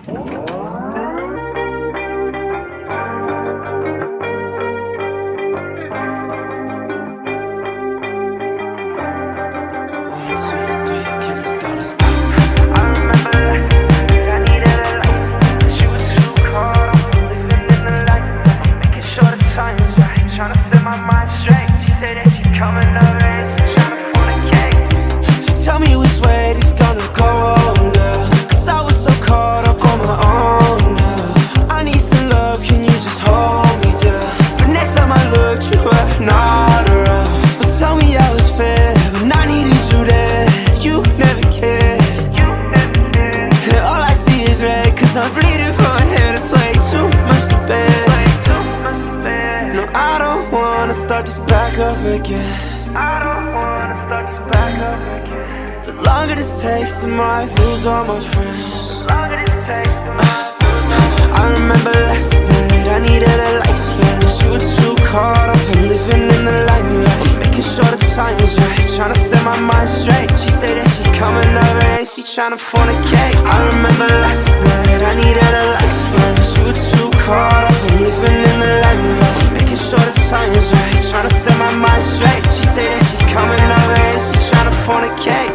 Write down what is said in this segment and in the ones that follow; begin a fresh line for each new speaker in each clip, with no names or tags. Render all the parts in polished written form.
Tryna set my mind straight. She said that she coming over and she tryna fornicate.
Tell me which way this gonna go now, 'cause I was so caught up on my own now. I need some love, can you just hold me down? But next time I looked, you were not around. So tell me I was fair, when I needed you there, you never cared. And all I see is red, 'cause I'm bleeding from my head. It's way too much to bear. No, I don't wanna start this back up again.
I don't wanna start this back up again.
The longer this takes, the more I lose all my friends.
The longer this takes, the more
I remember last night, I needed a lifeline. You were too caught up in living in the limelight, making sure the time was right, trying to set my mind straight. She said that she coming over and she trying to fornicate. I remember last night, I needed a lifeline. You were too caught up in living in the limelight, making sure the time was right, trying to set my mind straight. She said that she coming over and she trying to fornicate.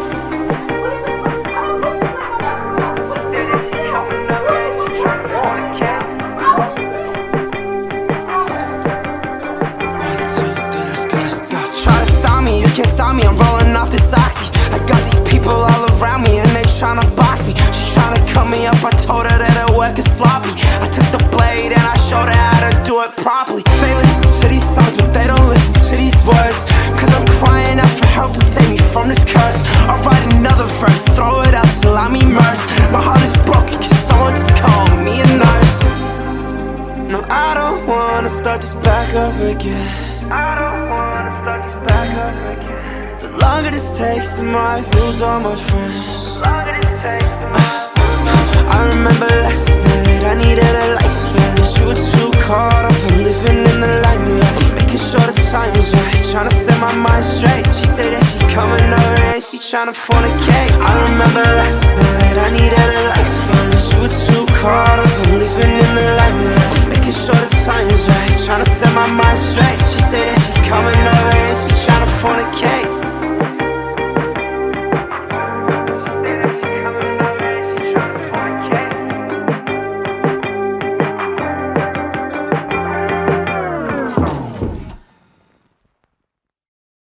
Can't stop me, I'm rolling off this oxy. I got these people all around me and they tryna box me. She tryna cut me up, I told her that her work is sloppy. I took the blade and I showed her how to do it properly. They listen to these songs but they don't listen to these words, 'cause I'm crying out for help to save me from this curse. I'll write another verse, throw it out till I'm immersed. My heart is broken, can someone just call me a nurse? No, I don't wanna start this back up again.
I don't wanna start this back up again.
The longer this takes, the more I lose all my friends.
The longer this takes, the more
I remember last night, I needed a lifeline. You were too caught up in living in the limelight, making sure the time was right, trying to set my mind straight. She said that she coming over and she trying to fornicate. I remember last night, I needed a lifeline. You were too caught up in living in the limelight, making sure the time was right, trying to set my mind straight. She said that she coming over and she trying to fornicate.